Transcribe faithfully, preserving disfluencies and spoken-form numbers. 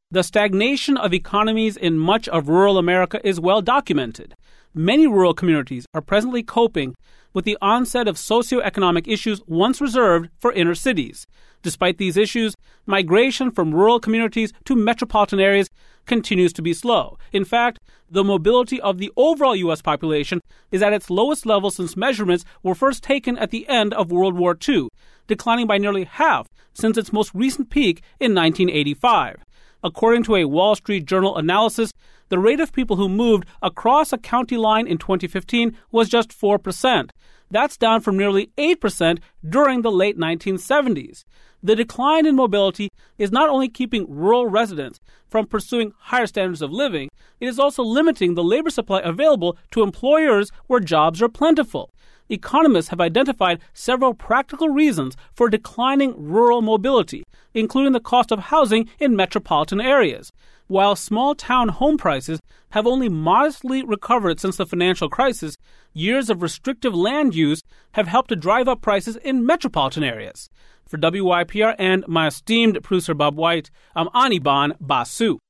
The stagnation of economies in much of rural America is well documented. Many rural communities are presently coping with the onset of socioeconomic issues once reserved for inner cities. Despite these issues, migration from rural communities to metropolitan areas continues to be slow. In fact, the mobility of the overall U S population is at its lowest level since measurements were first taken at the end of World War Two, declining by nearly half since its most recent peak in nineteen eighty-five. According to a Wall Street Journal analysis, the rate of people who moved across a county line in twenty fifteen was just four percent. That's down from nearly eight percent during the late nineteen seventies. The decline in mobility is not only keeping rural residents from pursuing higher standards of living, it is also limiting the labor supply available to employers where jobs are plentiful. Economists have identified several practical reasons for declining rural mobility, including the cost of housing in metropolitan areas. While small-town home prices have only modestly recovered since the financial crisis, years of restrictive land use have helped to drive up prices in metropolitan areas. For W Y P R and my esteemed producer Bob White, I'm Anirban Basu.